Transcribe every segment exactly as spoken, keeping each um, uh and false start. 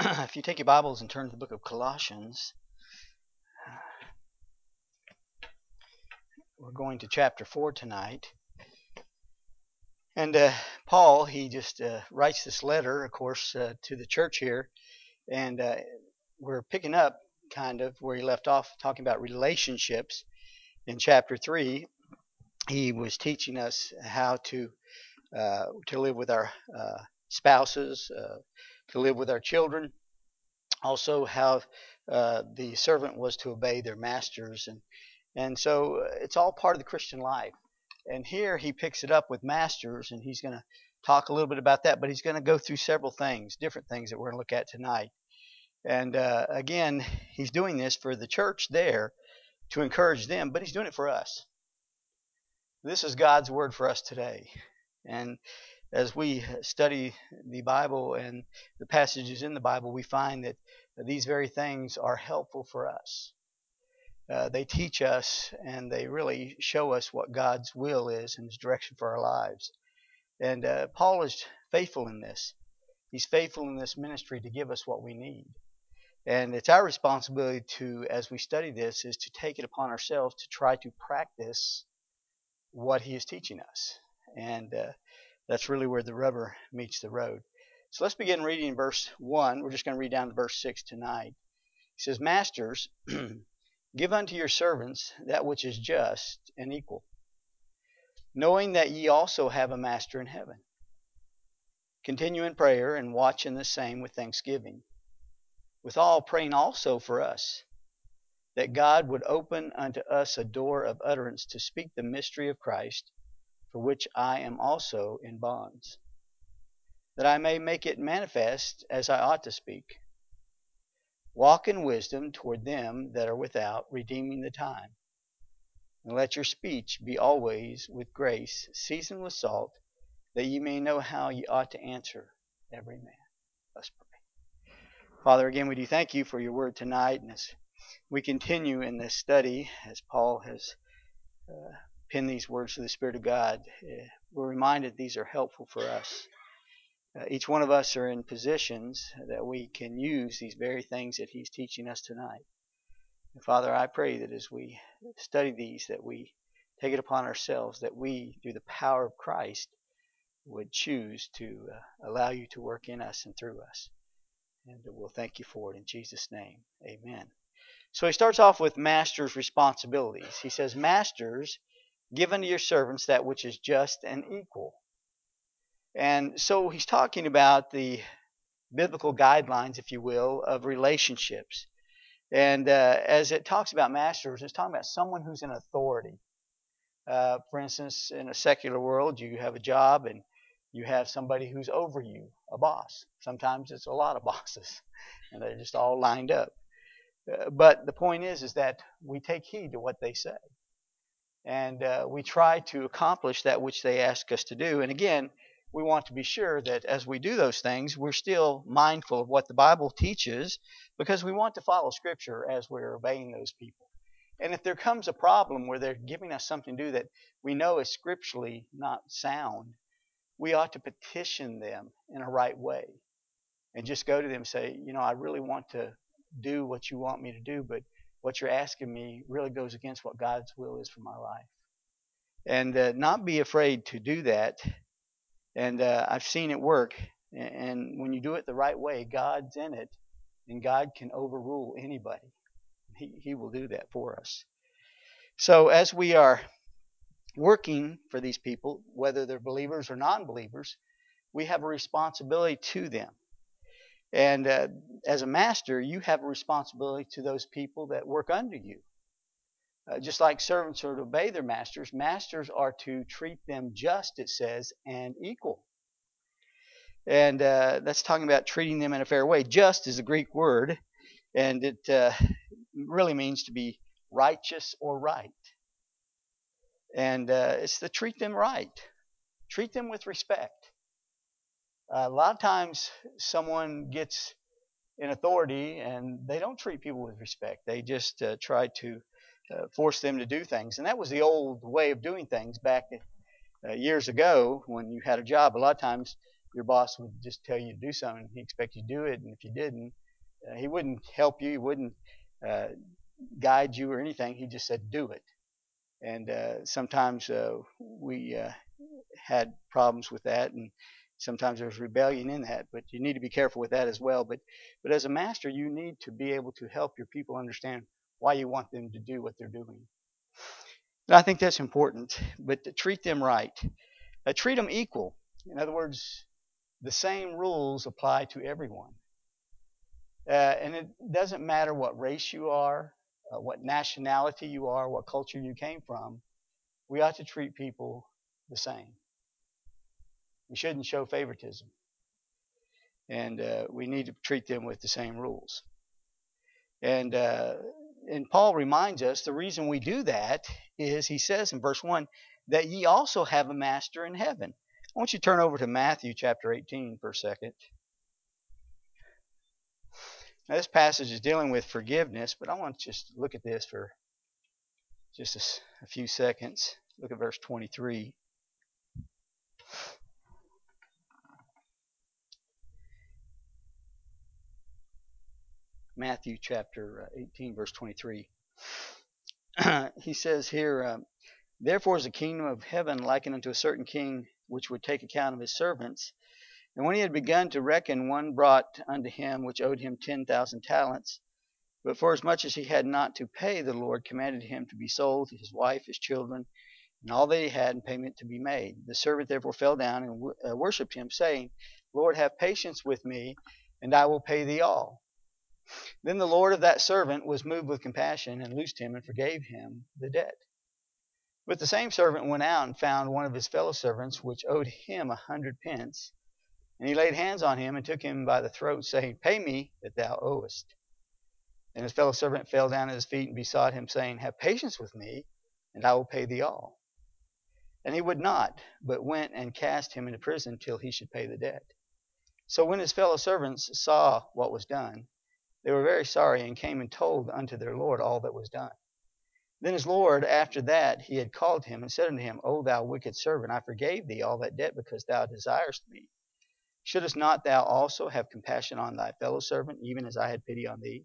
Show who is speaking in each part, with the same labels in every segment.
Speaker 1: If you take your Bibles and turn to the book of Colossians, we're going to chapter four tonight. And uh, Paul, he just uh, writes this letter, of course, uh, to the church here. And uh, we're picking up kind of where he left off, talking about relationships. In chapter three, he was teaching us how to uh, to live with our uh, spouses, uh, to live with our children, also how uh, the servant was to obey their masters, and and so uh, it's all part of the Christian life. And here he picks it up with masters, and he's going to talk a little bit about that, but he's going to go through several things, different things that we're going to look at tonight. And uh, again, he's doing this for the church there to encourage them, but he's doing it for us. This is God's word for us today. And as we study the Bible and the passages in the Bible, we find that these very things are helpful for us. Uh, they teach us and they really show us what God's will is and His direction for our lives. And uh, Paul is faithful in this. He's faithful in this ministry to give us what we need. And it's our responsibility to, as we study this, is to take it upon ourselves to try to practice what he is teaching us. And uh, that's really where the rubber meets the road. So let's begin reading verse one. We're just going to read down to verse six tonight. He says, Masters, give unto your servants that which is just and equal, knowing that ye also have a master in heaven. Continue in prayer and watch in the same with thanksgiving. Withal praying also for us, that God would open unto us a door of utterance to speak the mystery of Christ, for which I am also in bonds, that I may make it manifest as I ought to speak. Walk in wisdom toward them that are without, redeeming the time. And let your speech be always with grace, seasoned with salt, that ye may know how ye ought to answer every man. Let's pray. Father, again, we do thank you for your word tonight. And as we continue in this study, as Paul has uh, penned these words to the Spirit of God, uh, we're reminded these are helpful for us. Uh, each one of us are in positions that we can use these very things that he's teaching us tonight. And Father, I pray that as we study these, that we take it upon ourselves, that we, through the power of Christ, would choose to uh, allow you to work in us and through us. And we'll thank you for it in Jesus' name. Amen. So he starts off with master's responsibilities. He says, Masters, give unto your servants that which is just and equal. And so he's talking about the biblical guidelines, if you will, of relationships. And uh, as it talks about masters, it's talking about someone who's in authority. Uh, for instance, in a secular world, you have a job and you have somebody who's over you, a boss. Sometimes it's a lot of bosses, and they're just all lined up. Uh, but the point is, is that we take heed to what they say. And uh, we try to accomplish that which they ask us to do. And again, we want to be sure that as we do those things, we're still mindful of what the Bible teaches, because we want to follow Scripture as we're obeying those people. And if there comes a problem where they're giving us something to do that we know is scripturally not sound, we ought to petition them in a right way and just go to them and say, you know, I really want to do what you want me to do, but what you're asking me really goes against what God's will is for my life. And uh, not be afraid to do that. And uh, I've seen it work. And when you do it the right way, God's in it, and God can overrule anybody. He, he will do that for us. So as we are working for these people, whether they're believers or non-believers, we have a responsibility to them. And uh, as a master, you have a responsibility to those people that work under you. Uh, just like servants are to obey their masters, masters are to treat them just, it says, and equal. And uh, that's talking about treating them in a fair way. Just is a Greek word, and it uh, really means to be righteous or right. And uh, it's to treat them right. Treat them with respect. Uh, a lot of times someone gets in authority and they don't treat people with respect. They just uh, try to uh, force them to do things. And that was the old way of doing things back uh, years ago when you had a job. A lot of times your boss would just tell you to do something. He expects you to do it, and if you didn't, uh, he wouldn't help you. He wouldn't uh, guide you or anything. He just said, do it. And uh, sometimes uh, we uh, had problems with that, and sometimes there was rebellion in that. But you need to be careful with that as well. But but as a master, you need to be able to help your people understand why you want them to do what they're doing. And I think that's important. But to treat them right, uh, treat them equal. In other words, the same rules apply to everyone. Uh, and it doesn't matter what race you are, uh, what nationality you are, what culture you came from. We ought to treat people the same. We shouldn't show favoritism. And uh, we need to treat them with the same rules. And uh, and Paul reminds us the reason we do that is he says in verse one that ye also have a master in heaven. I want you to turn over to Matthew chapter eighteen for a second. Now, this passage is dealing with forgiveness, but I want to just look at this for just a, a few seconds. Look at verse twenty-three. Matthew chapter eighteen, verse twenty-three. He says here, um, therefore is the kingdom of heaven likened unto a certain king, which would take account of his servants. And when he had begun to reckon, one brought unto him which owed him ten thousand talents. But for as much as he had not to pay, the Lord commanded him to be sold, his wife, his children, and all that he had, and payment to be made. The servant therefore fell down and w- uh, worshipped him, saying, Lord, have patience with me, and I will pay thee all. Then the Lord of that servant was moved with compassion, and loosed him, and forgave him the debt. But the same servant went out and found one of his fellow servants, which owed him a hundred pence. And he laid hands on him, and took him by the throat, saying, Pay me that thou owest. And his fellow servant fell down at his feet, and besought him, saying, Have patience with me, and I will pay thee all. And he would not, but went and cast him into prison till he should pay the debt. So when his fellow servants saw what was done, they were very sorry, and came and told unto their Lord all that was done. Then his Lord, after that he had called him, and said unto him, O thou wicked servant, I forgave thee all that debt, because thou desirest me. Shouldest not thou also have compassion on thy fellow servant, even as I had pity on thee?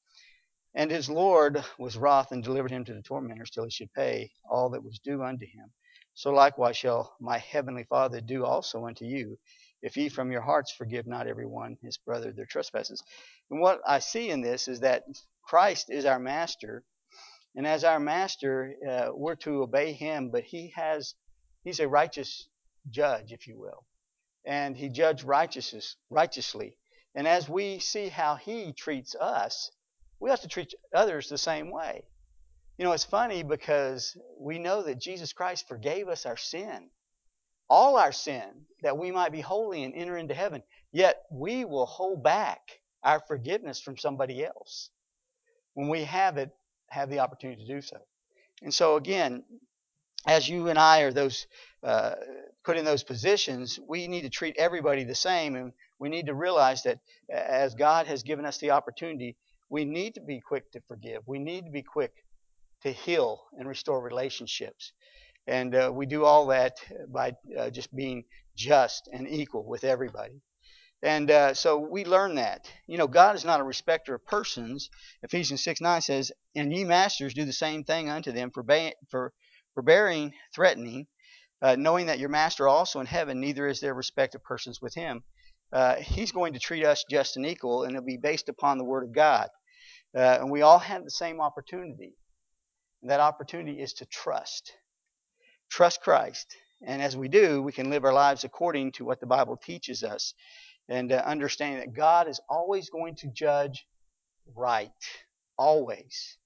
Speaker 1: And his Lord was wroth, and delivered him to the tormentors, till he should pay all that was due unto him. So likewise shall my heavenly Father do also unto you, if ye from your hearts forgive not every one his brother their trespasses. And what I see in this is that Christ is our master, and as our master, uh, we're to obey him, but he has, he's a righteous judge, if you will. And he judged righteousness, righteously. And as we see how he treats us, we have to treat others the same way. You know, it's funny because we know that Jesus Christ forgave us our sin, all our sin, that we might be holy and enter into heaven. Yet we will hold back our forgiveness from somebody else when we have it, have the opportunity to do so. And so again, as you and I are those uh, put in those positions, we need to treat everybody the same, and we need to realize that as God has given us the opportunity, we need to be quick to forgive. We need to be quick to heal and restore relationships. And uh, we do all that by uh, just being just and equal with everybody. And uh, so we learn that. You know, God is not a respecter of persons. Ephesians six nine says, And ye masters do the same thing unto them, for, ba- for forbearing, threatening, uh, knowing that your master also in heaven, neither is there respect of persons with him. Uh, he's going to treat us just and equal, and it'll be based upon the Word of God. Uh, and we all have the same opportunity. And that opportunity is to trust. Trust Christ. And as we do, we can live our lives according to what the Bible teaches us. And uh, understanding that God is always going to judge right. Always.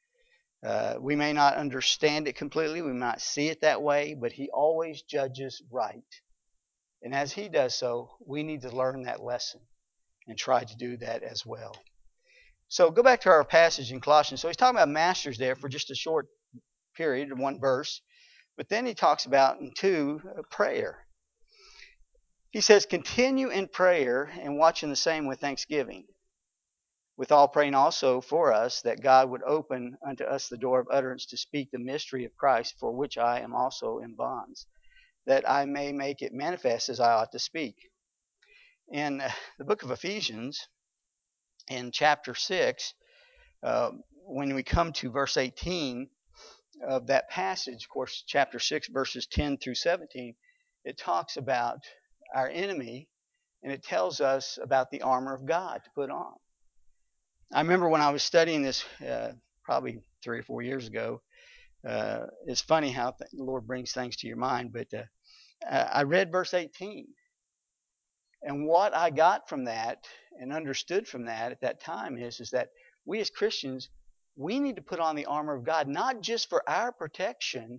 Speaker 1: Uh, we may not understand it completely. We might see it that way. But He always judges right. And as He does so, we need to learn that lesson and try to do that as well. So go back to our passage in Colossians. So he's talking about masters there for just a short period, one verse. But then he talks about, in two, prayer. He says, continue in prayer and watching the same with thanksgiving. With all praying also for us, that God would open unto us the door of utterance to speak the mystery of Christ, for which I am also in bonds, that I may make it manifest as I ought to speak. In the book of Ephesians, in chapter six, uh, when we come to verse eighteen of that passage, of course, chapter six, verses ten through seventeen, it talks about our enemy, and it tells us about the armor of God to put on. I remember when I was studying this uh, probably three or four years ago. Uh, it's funny how th- the Lord brings things to your mind, but uh, I read verse eighteen. And what I got from that and understood from that at that time is, is that we as Christians, we need to put on the armor of God, not just for our protection,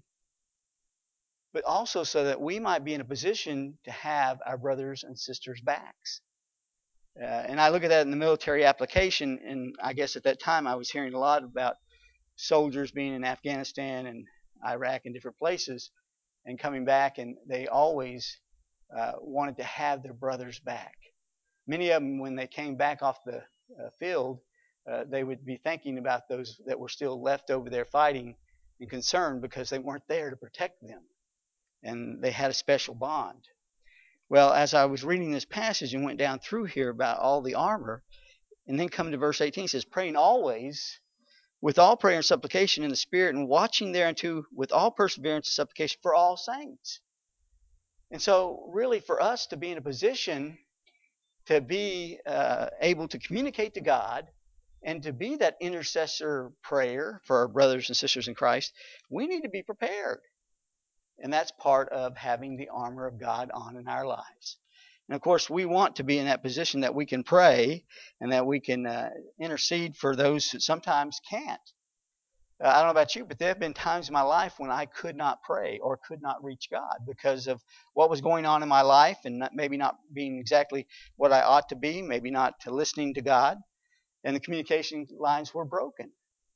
Speaker 1: but also so that we might be in a position to have our brothers and sisters' backs. Uh, and I look at that in the military application, and I guess at that time I was hearing a lot about soldiers being in Afghanistan and Iraq and different places and coming back, and they always uh, wanted to have their brothers back. Many of them, when they came back off the uh, field, uh, they would be thinking about those that were still left over there fighting and concerned because they weren't there to protect them. And they had a special bond. Well, as I was reading this passage and went down through here about all the armor, and then come to verse eighteen, it says, praying always with all prayer and supplication in the Spirit, and watching thereunto with all perseverance and supplication for all saints. And so, really, for us to be in a position to be uh, able to communicate to God and to be that intercessor prayer for our brothers and sisters in Christ, we need to be prepared. And that's part of having the armor of God on in our lives. And of course, we want to be in that position that we can pray and that we can uh, intercede for those who sometimes can't. Uh, I don't know about you, but there have been times in my life when I could not pray or could not reach God because of what was going on in my life and not, maybe not being exactly what I ought to be, maybe not listening to God, and the communication lines were broken.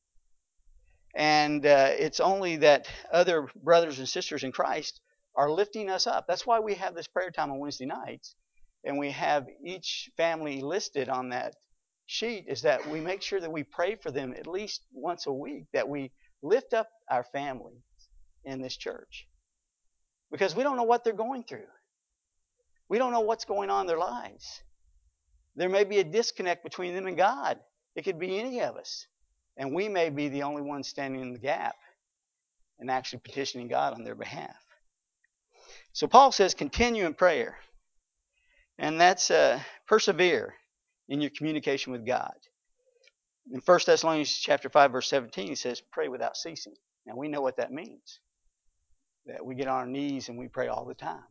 Speaker 1: And uh, it's only that other brothers and sisters in Christ are lifting us up. That's why we have this prayer time on Wednesday nights, and we have each family listed on that sheet, is that we make sure that we pray for them at least once a week, that we lift up our family in this church. Because we don't know what they're going through. We don't know what's going on in their lives. There may be a disconnect between them and God. It could be any of us. And we may be the only ones standing in the gap and actually petitioning God on their behalf. So Paul says, continue in prayer. And that's uh, persevere in your communication with God. In First Thessalonians chapter five, verse seventeen, he says, pray without ceasing. Now we know what that means. That we get on our knees and we pray all the time.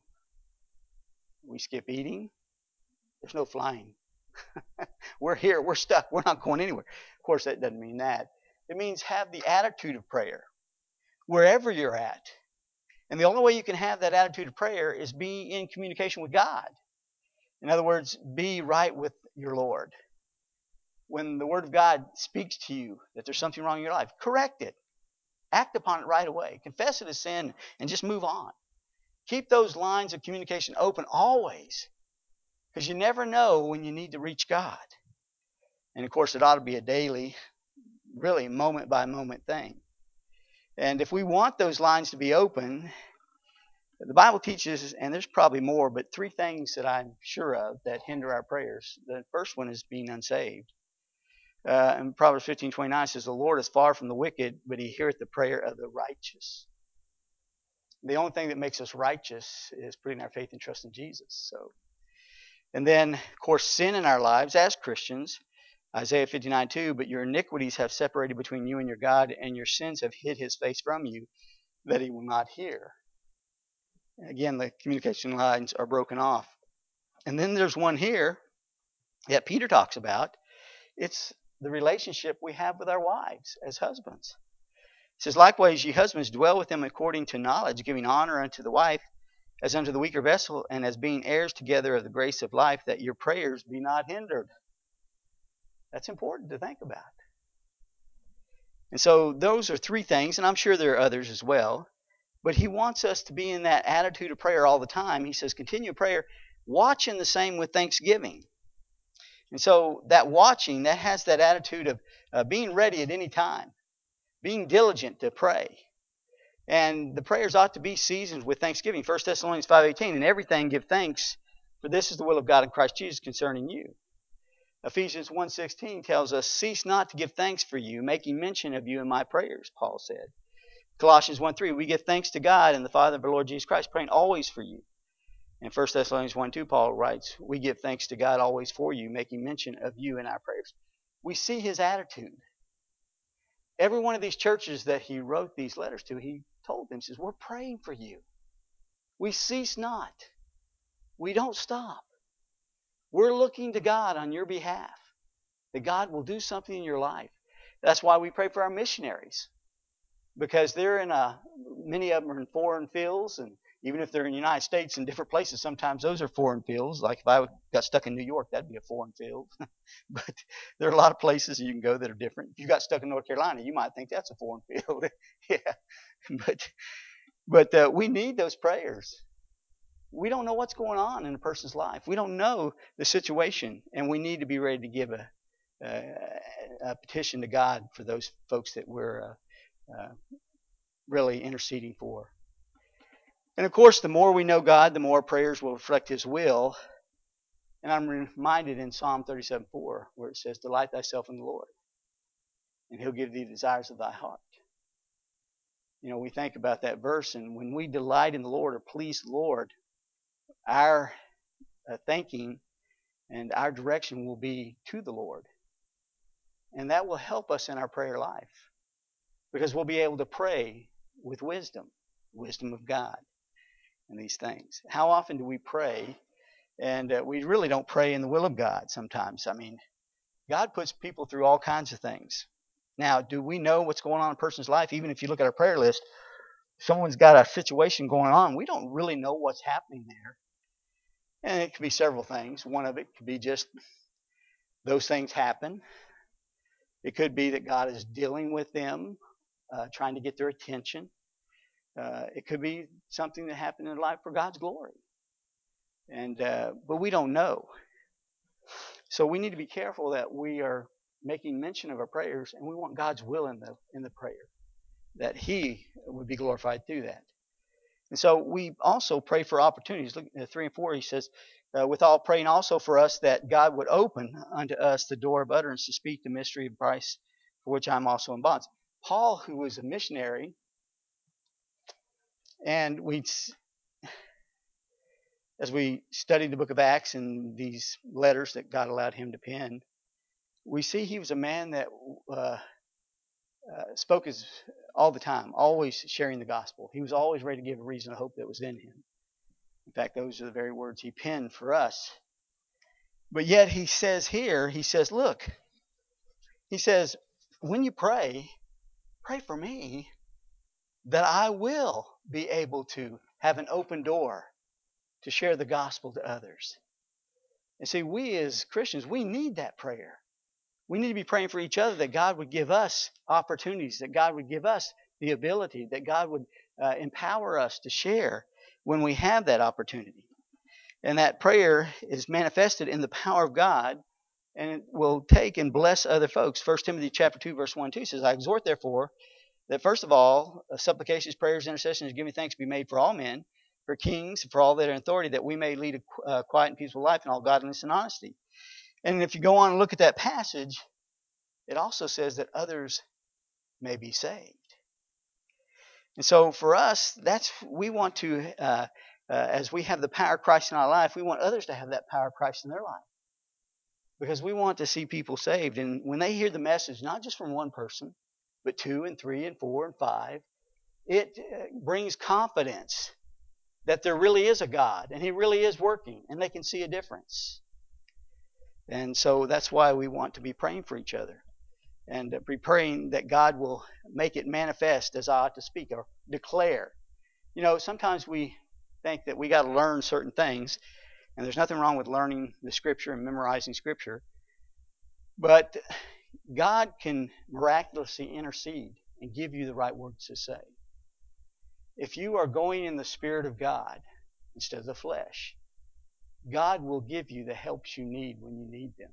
Speaker 1: We skip eating. There's no flying. We're here. We're stuck. We're not going anywhere. Of course, that doesn't mean that. It means have the attitude of prayer wherever you're at. And the only way you can have that attitude of prayer is be in communication with God. In other words, be right with your Lord. When the Word of God speaks to you that there's something wrong in your life, correct it. Act upon it right away. Confess it as sin and just move on. Keep those lines of communication open always, because you never know when you need to reach God. And of course, it ought to be a daily, really moment by moment thing. And if we want those lines to be open, the Bible teaches, and there's probably more, but three things that I'm sure of that hinder our prayers. The first one is being unsaved. Uh, and Proverbs fifteen twenty-nine says, the Lord is far from the wicked, but he heareth the prayer of the righteous. The only thing that makes us righteous is putting our faith and trust in Jesus. So, and then, of course, sin in our lives as Christians. Isaiah fifty-nine two, but your iniquities have separated between you and your God, and your sins have hid his face from you, that he will not hear. Again, the communication lines are broken off. And then there's one here that Peter talks about. It's the relationship we have with our wives as husbands. It says, likewise, ye husbands, dwell with them according to knowledge, giving honor unto the wife as unto the weaker vessel, and as being heirs together of the grace of life, that your prayers be not hindered. That's important to think about. And so those are three things, and I'm sure there are others as well. But he wants us to be in that attitude of prayer all the time. He says, continue prayer, watching the same with thanksgiving. And so that watching, that has that attitude of uh, being ready at any time, being diligent to pray. And the prayers ought to be seasoned with thanksgiving. First Thessalonians five eighteen, in everything give thanks, For this is the will of God in Christ Jesus concerning you. Ephesians one sixteen tells us, cease not to give thanks for you, making mention of you in my prayers, Paul said. Colossians one three, we give thanks to God and the Father of our Lord Jesus Christ, praying always for you. And First Thessalonians one two, Paul writes, we give thanks to God always for you, making mention of you in our prayers. We see his attitude. Every one of these churches that he wrote these letters to, he told them, he says, we're praying for you. We cease not. We don't stop. We're looking to God on your behalf, that God will do something in your life. That's why we pray for our missionaries, because they're in a, many of them are in foreign fields, and even if they're in the United States and different places, sometimes those are foreign fields. Like if I got stuck in New York, that'd be a foreign field. But there are a lot of places you can go that are different. If you got stuck in North Carolina, you might think that's a foreign field. Yeah, but but uh, we need those prayers. We don't know what's going on in a person's life. We don't know the situation, and we need to be ready to give a, a, a petition to God for those folks that we're uh, uh, really interceding for. And of course, the more we know God, the more prayers will reflect His will. And I'm reminded in Psalm thirty-seven four, where it says, delight thyself in the Lord, and He'll give thee the desires of thy heart. You know, we think about that verse, and when we delight in the Lord or please the Lord, our uh, thinking and our direction will be to the Lord. And that will help us in our prayer life, because we'll be able to pray with wisdom, wisdom of God, and these things. How often do we pray? And uh, we really don't pray in the will of God sometimes. I mean, God puts people through all kinds of things. Now, do we know what's going on in a person's life? Even if you look at our prayer list, someone's got a situation going on, we don't really know what's happening there. And it could be several things. One of it could be just those things happen. It could be that God is dealing with them, uh, trying to get their attention. Uh, it could be something that happened in their life for God's glory. And uh, but we don't know. So we need to be careful that we are making mention of our prayers, and we want God's will in the in the prayer, that He would be glorified through that. And so we also pray for opportunities. Look at three and four. He says, uh, with all praying also for us that God would open unto us the door of utterance to speak the mystery of Christ, for which I'm also in bonds. Paul, who was a missionary, and we, as we studied the book of Acts and these letters that God allowed him to pen, we see he was a man that uh, uh, spoke his, all the time, always sharing the gospel. He was always ready to give a reason of hope that was in him. In fact, those are the very words he penned for us. But yet he says here, he says, look, he says, when you pray, pray for me that I will be able to have an open door to share the gospel to others. And see, we as Christians, we need that prayer. We need to be praying for each other that God would give us opportunities, that God would give us the ability, that God would uh, empower us to share when we have that opportunity. And that prayer is manifested in the power of God, and it will take and bless other folks. First Timothy chapter two, verse one and two says, I exhort therefore that first of all, uh, supplications, prayers, intercessions, giving thanks be made for all men, for kings, for all that are in authority, that we may lead a uh, quiet and peaceful life in all godliness and honesty. And if you go on and look at that passage, it also says that others may be saved. And so for us, that's we want to, uh, uh, as we have the power of Christ in our life, we want others to have that power of Christ in their life. Because we want to see people saved. And when they hear the message, not just from one person, but two and three and four and five, it brings confidence that there really is a God and He really is working, and they can see a difference. And so that's why we want to be praying for each other and be praying that God will make it manifest as I ought to speak or declare. You know, sometimes we think that we got to learn certain things, and there's nothing wrong with learning the Scripture and memorizing Scripture. But God can miraculously intercede and give you the right words to say. If you are going in the Spirit of God instead of the flesh, God will give you the helps you need when you need them.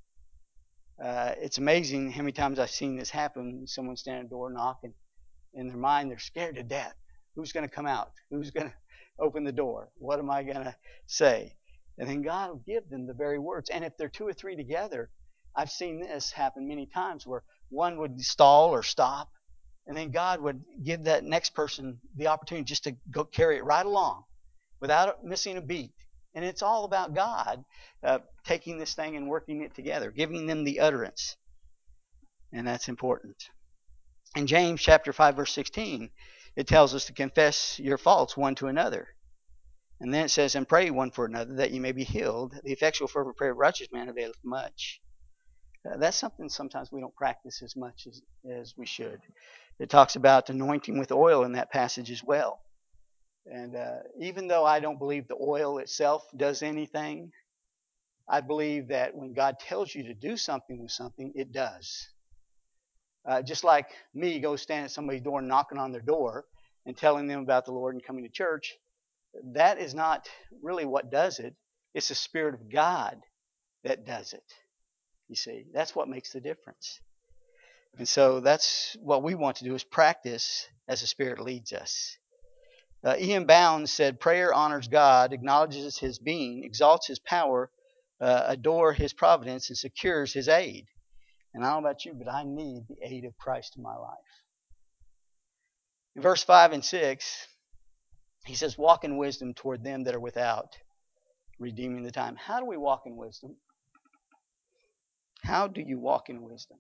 Speaker 1: Uh, it's amazing how many times I've seen this happen. Someone stand at a door knocking. In their mind, they're scared to death. Who's going to come out? Who's going to open the door? What am I going to say? And then God will give them the very words. And if there are two or three together, I've seen this happen many times where one would stall or stop, and then God would give that next person the opportunity just to go carry it right along without missing a beat. And it's all about God uh, taking this thing and working it together, giving them the utterance. And that's important. In James chapter five, verse sixteen, it tells us to confess your faults one to another. And then it says, and pray one for another that you may be healed. The effectual fervent prayer of a righteous man availeth much. Uh, that's something sometimes we don't practice as much as, as we should. It talks about anointing with oil in that passage as well. And uh, even though I don't believe the oil itself does anything, I believe that when God tells you to do something with something, it does. Uh, just like me go stand at somebody's door and knocking on their door and telling them about the Lord and coming to church, that is not really what does it. It's the Spirit of God that does it. You see, that's what makes the difference. And so that's what we want to do, is practice as the Spirit leads us. Uh, Ian Bounds said, prayer honors God, acknowledges His being, exalts His power, uh, adore His providence, and secures His aid. And I don't know about you, but I need the aid of Christ in my life. In verse five and six, he says, walk in wisdom toward them that are without, redeeming the time. How do we walk in wisdom? How do you walk in wisdom?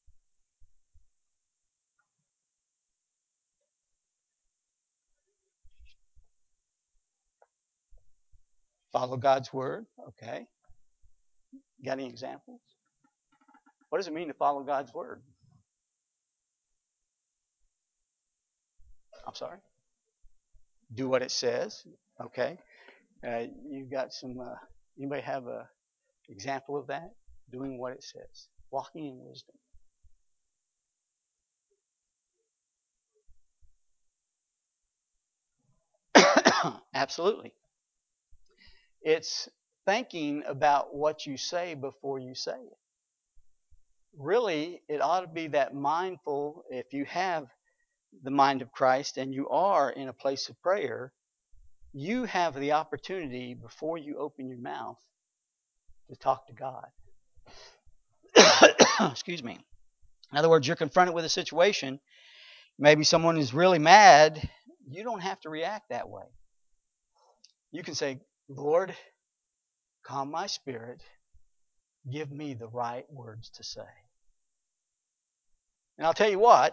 Speaker 1: Follow God's word. Okay. Got any examples? What does it mean to follow God's word? I'm sorry? Do what it says. Okay. Uh, you got some, uh, anybody have a example of that? Doing what it says. Walking in wisdom. Absolutely. It's thinking about what you say before you say it. Really, it ought to be that mindful. If you have the mind of Christ and you are in a place of prayer, you have the opportunity before you open your mouth to talk to God. Excuse me. In other words, you're confronted with a situation. Maybe someone is really mad. You don't have to react that way. You can say, Lord, calm my spirit. Give me the right words to say. And I'll tell you what,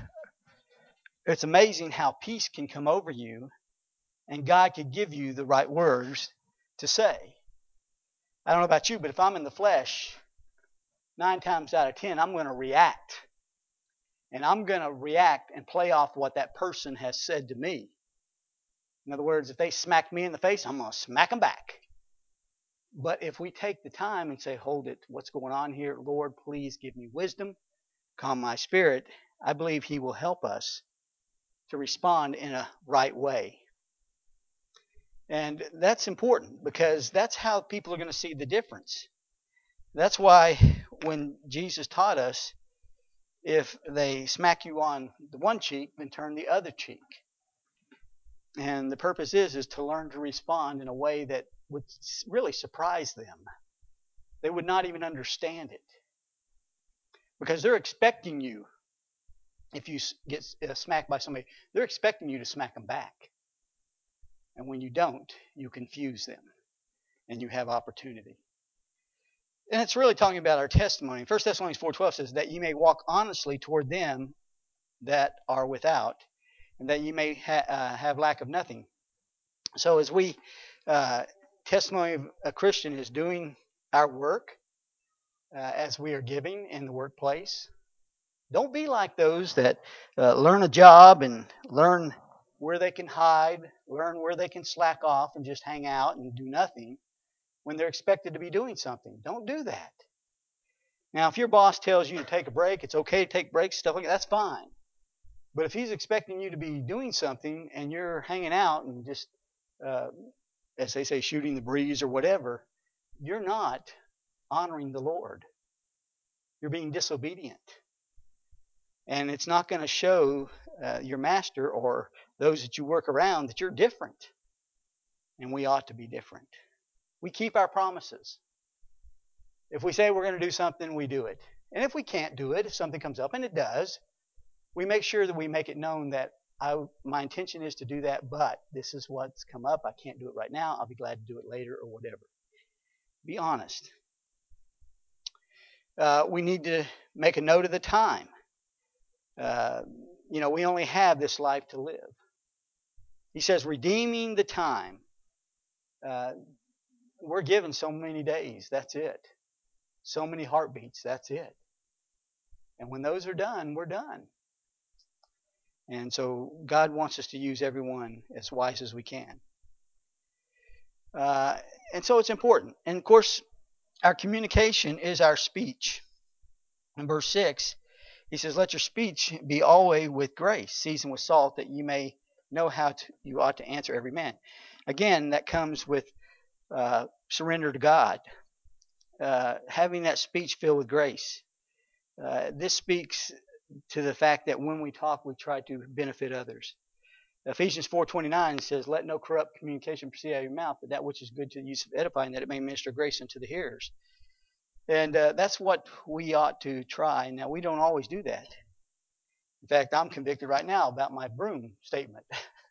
Speaker 1: it's amazing how peace can come over you and God could give you the right words to say. I don't know about you, but if I'm in the flesh, nine times out of ten, I'm going to react. And I'm going to react and play off what that person has said to me. In other words, if they smack me in the face, I'm going to smack them back. But if we take the time and say, hold it, what's going on here? Lord, please give me wisdom, calm my spirit. I believe He will help us to respond in a right way. And that's important because that's how people are going to see the difference. That's why when Jesus taught us, if they smack you on the one cheek, then turn the other cheek. And the purpose is, is to learn to respond in a way that would really surprise them. They would not even understand it. Because they're expecting you, if you get smacked by somebody, they're expecting you to smack them back. And when you don't, you confuse them. And you have opportunity. And it's really talking about our testimony. First Thessalonians four twelve says that you may walk honestly toward them that are without, and that you may ha- uh, have lack of nothing. So as we, uh, testimony of a Christian is doing our work uh, as we are giving in the workplace. Don't be like those that uh, learn a job and learn where they can hide, learn where they can slack off and just hang out and do nothing when they're expected to be doing something. Don't do that. Now, if your boss tells you to take a break, it's okay to take breaks, stuff like that, that's fine. But if he's expecting you to be doing something and you're hanging out and just, uh, as they say, shooting the breeze or whatever, you're not honoring the Lord. You're being disobedient. And it's not going to show uh, your master or those that you work around that you're different. And we ought to be different. we keep our promises. If we say we're going to do something, we do it. And if we can't do it, if something comes up, and it does, we make sure that we make it known that I, my intention is to do that, but this is what's come up. I can't do it right now. I'll be glad to do it later or whatever. Be honest. Uh, we need to make a note of the time. Uh, you know, we only have this life to live. He says, redeeming the time. Uh, we're given so many days. That's it. So many heartbeats. That's it. And when those are done, we're done. And so God wants us to use every one as wise as we can. Uh, and so it's important. And of course, our communication is our speech. In verse six, he says, let your speech be always with grace, seasoned with salt, that you may know how to, you ought to answer every man. Again, that comes with uh, surrender to God. Uh, having that speech filled with grace. Uh, this speaks to the fact that when we talk, we try to benefit others. Ephesians four twenty-nine says, let no corrupt communication proceed out of your mouth, but that which is good to the use of edifying, that it may minister grace unto the hearers. And uh, that's what we ought to try. Now, we don't always do that. In fact, I'm convicted right now about my broom statement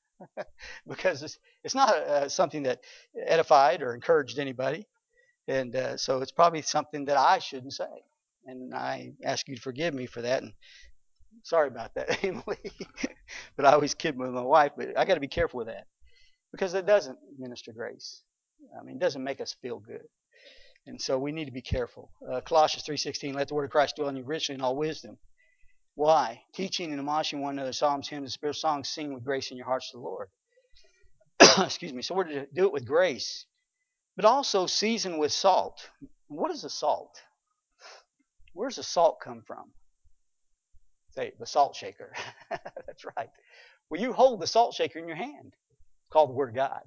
Speaker 1: because it's, it's not uh, something that edified or encouraged anybody. And uh, so it's probably something that I shouldn't say. And I ask you to forgive me for that. And sorry about that, Emily. But I always kid with my wife. But I got to be careful with that because it doesn't minister grace. I mean, it doesn't make us feel good. And so we need to be careful. Uh, Colossians three sixteen, let the word of Christ dwell in you richly in all wisdom. Why? Teaching and admonishing one another, psalms, hymns, and spiritual songs, sing with grace in your hearts to the Lord. Excuse me. So we're to do it with grace, but also season with salt. What is the salt? Where does the salt come from? Say, the salt shaker. That's right. Well, you hold the salt shaker in your hand. It's called the Word of God.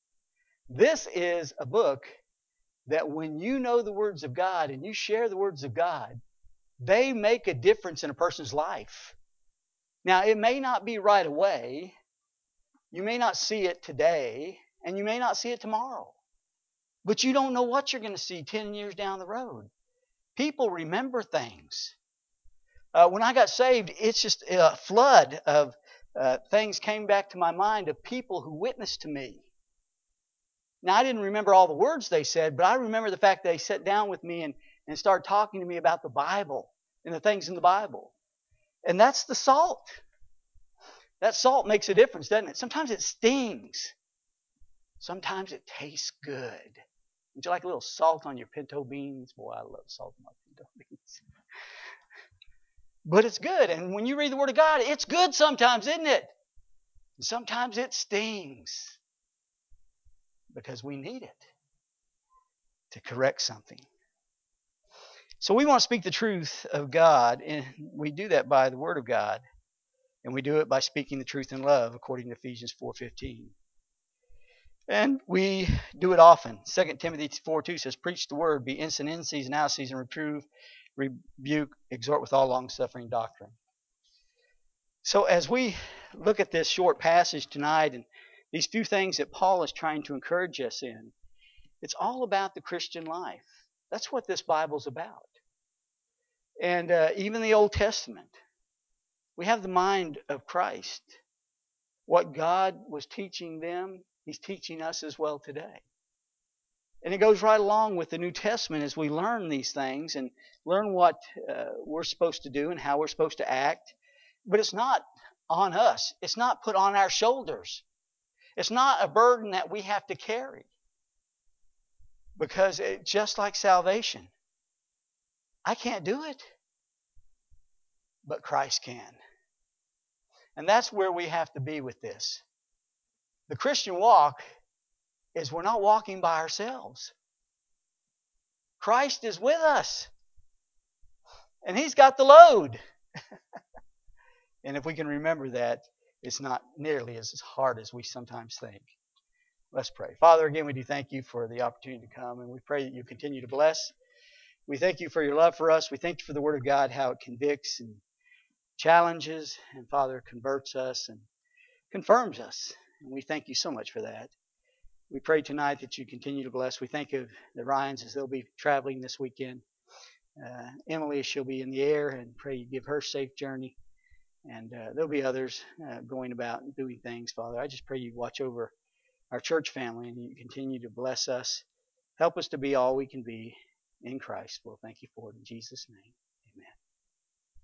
Speaker 1: This is a book that when you know the words of God and you share the words of God, they make a difference in a person's life. Now, it may not be right away. You may not see it today, and you may not see it tomorrow. But you don't know what you're going to see ten years down the road. People remember things. Uh, when I got saved, it's just a flood of uh, things came back to my mind of people who witnessed to me. Now, I didn't remember all the words they said, but I remember the fact they sat down with me and, and started talking to me about the Bible and the things in the Bible. And that's the salt. That salt makes a difference, doesn't it? Sometimes it stings. Sometimes it tastes good. Would you like a little salt on your pinto beans? Boy, I love salt on my pinto beans. But it's good. And when you read the Word of God, it's good sometimes, isn't it? And sometimes it stings because we need it to correct something. So we want to speak the truth of God, and we do that by the Word of God. And we do it by speaking the truth in love, according to Ephesians four fifteen. And we do it often. Second Timothy four two says, preach the word, be instant in season, out of season, reprove, rebuke, exhort with all long-suffering doctrine. So as we look at this short passage tonight and these few things that Paul is trying to encourage us in, it's all about the Christian life. That's what this Bible's about. And uh, even the Old Testament, we have the mind of Christ. What God was teaching them, He's teaching us as well today. And it goes right along with the New Testament as we learn these things and learn what uh, we're supposed to do and how we're supposed to act. But it's not on us. It's not put on our shoulders. It's not a burden that we have to carry. Because it, just like salvation, I can't do it, but Christ can. And that's where we have to be with this. The Christian walk is we're not walking by ourselves. Christ is with us. And He's got the load. And if we can remember that, it's not nearly as hard as we sometimes think. Let's pray. Father, again, we do thank You for the opportunity to come, and we pray that You continue to bless. We thank You for Your love for us. We thank You for the Word of God, how it convicts and challenges, and Father, converts us and confirms us. And we thank You so much for that. We pray tonight that you continue to bless. We think of the Ryans as they'll be traveling this weekend. Uh, Emily, she'll be in the air, and pray you give her safe journey. And uh, there'll be others uh, going about and doing things, Father. I just pray you watch over our church family and you continue to bless us. Help us to be all we can be in Christ. We'll thank you for it in Jesus' name.